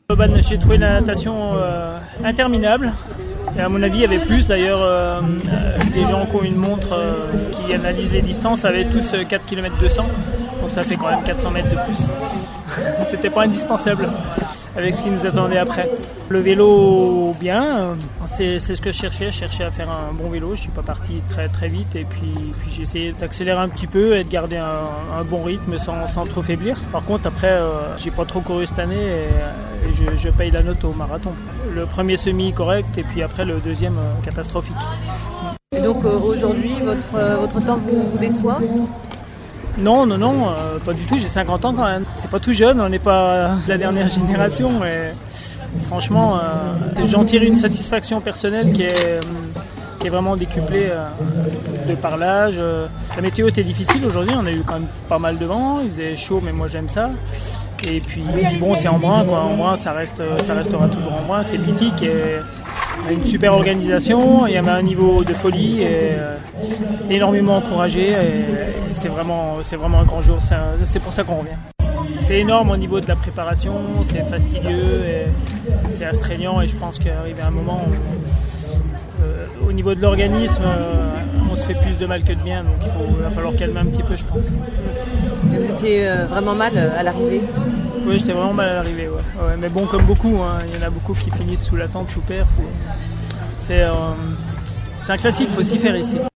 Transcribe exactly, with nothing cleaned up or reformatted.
Ben, j'ai trouvé la natation euh, interminable. Et à mon avis, il y avait plus. D'ailleurs, euh, les gens qui ont une montre euh, qui analyse les distances avaient tous quatre kilomètres deux cents. Donc ça fait quand même quatre cents mètres de plus. C'était pas indispensable avec ce qui nous attendait après. Le vélo, bien. C'est, c'est ce que je cherchais. Je cherchais à faire un bon vélo. Je suis pas parti très très vite. Et puis, puis j'ai essayé d'accélérer un petit peu et de garder un, un bon rythme sans, sans trop faiblir. Par contre, après, euh, j'ai pas trop couru cette année. Et, et je, je paye la note au marathon. Le premier semi correct et puis après le deuxième euh, catastrophique. Et donc euh, aujourd'hui, votre, euh, votre temps vous, vous déçoit ? Non, non, non, euh, pas du tout, j'ai cinquante ans quand même. C'est pas tout jeune, on n'est pas la dernière génération. Et franchement, euh, j'en tire une satisfaction personnelle qui est, euh, qui est vraiment décuplée euh, de par l'âge. La météo était difficile aujourd'hui, on a eu quand même pas mal de vent, il faisait chaud, mais moi j'aime ça. Et puis bon, c'est en brun, quoi. En brun, ça reste, ça restera toujours en brun. C'est mythique et il y a une super organisation. Il y avait un niveau de folie et euh, énormément encouragé. Et c'est vraiment, c'est vraiment un grand jour. C'est, un, c'est pour ça qu'on revient. C'est énorme au niveau de la préparation. C'est fastidieux et c'est astreignant. Et je pense qu'arrivé à un moment où, euh, au niveau de l'organisme, euh, on se fait plus de mal que de bien. Donc il faut, il va falloir calmer un petit peu, je pense. Et vous étiez vraiment mal à l'arrivée ? Oui, j'étais vraiment mal à l'arrivée. Ouais. Ouais, mais bon, comme beaucoup, hein, il y en a beaucoup qui finissent sous la tente, sous perf. C'est, euh, c'est un classique, il faut s'y faire ici.